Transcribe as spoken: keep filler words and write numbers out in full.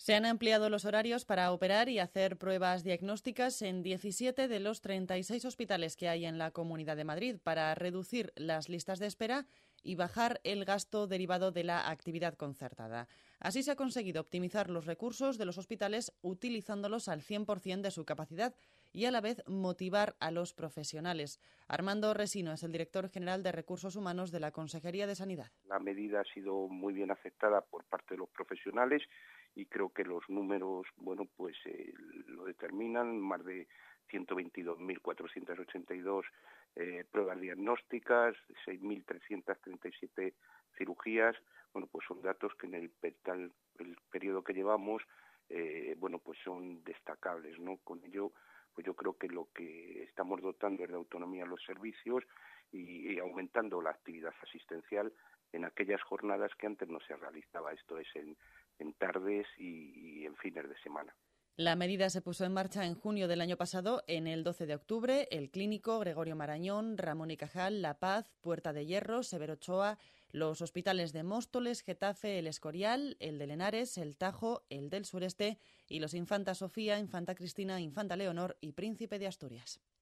Se han ampliado los horarios para operar y hacer pruebas diagnósticas en diecisiete de los treinta y seis hospitales que hay en la Comunidad de Madrid para reducir las listas de espera y bajar el gasto derivado de la actividad concertada. Así se ha conseguido optimizar los recursos de los hospitales utilizándolos al cien por ciento de su capacidad y a la vez motivar a los profesionales. Armando Resino es el director general de Recursos Humanos de la Consejería de Sanidad. La medida ha sido muy bien aceptada por parte de los profesionales y creo que los números, bueno, pues eh, lo determinan. Más de ciento veintidós mil cuatrocientas ochenta y dos eh, pruebas diagnósticas, seis mil trescientas treinta y siete cirugías. Bueno, pues son datos que en el, el, el periodo que llevamos, eh, bueno, pues son destacables, ¿no? Con ello, pues yo creo que lo que estamos dotando es de autonomía a los servicios y, y aumentando la actividad asistencial en aquellas jornadas que antes no se realizaba. Esto es en, en tardes y, y en fines de semana. La medida se puso en marcha en junio del año pasado. En el doce de octubre, El Clínico, Gregorio Marañón, Ramón y Cajal, La Paz, Puerta de Hierro, Severo Ochoa, los hospitales de Móstoles, Getafe, El Escorial, el de Lenares, El Tajo, el del Sureste y los Infanta Sofía, Infanta Cristina, Infanta Leonor y Príncipe de Asturias.